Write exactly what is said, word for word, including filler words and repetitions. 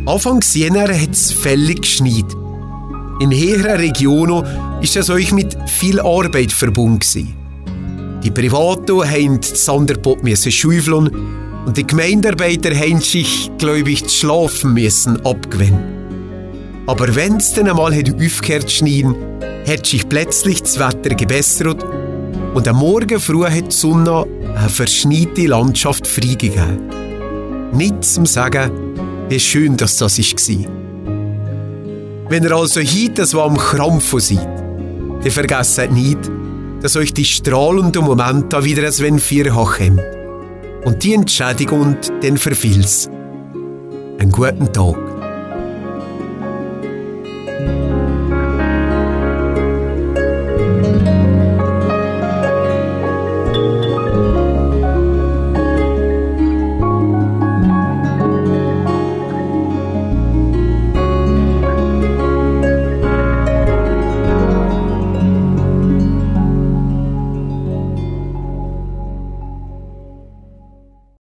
Anfang Jänner hat es fällig geschneit. In höheren Regionen ist es euch mit viel Arbeit verbunden. Die Privaten mussten das Sanderbot schaufeln und die Gemeindearbeiter mussten sich, glaube ich, das Schlafen müssen abgewöhnen. Aber wenn es dann einmal aufgehört zu schneien, hat sich plötzlich das Wetter gebessert und am Morgen früh hat die Sonne eine verschneite Landschaft freigegeben. Nicht zum Sagen, wie schön das war. Wenn ihr also heute so am Krampfen seid, dann vergesst nicht, dass euch die strahlenden Momente wieder als wenn vier kommen. Und die Entschädigung dann für vieles. Einen guten Tag.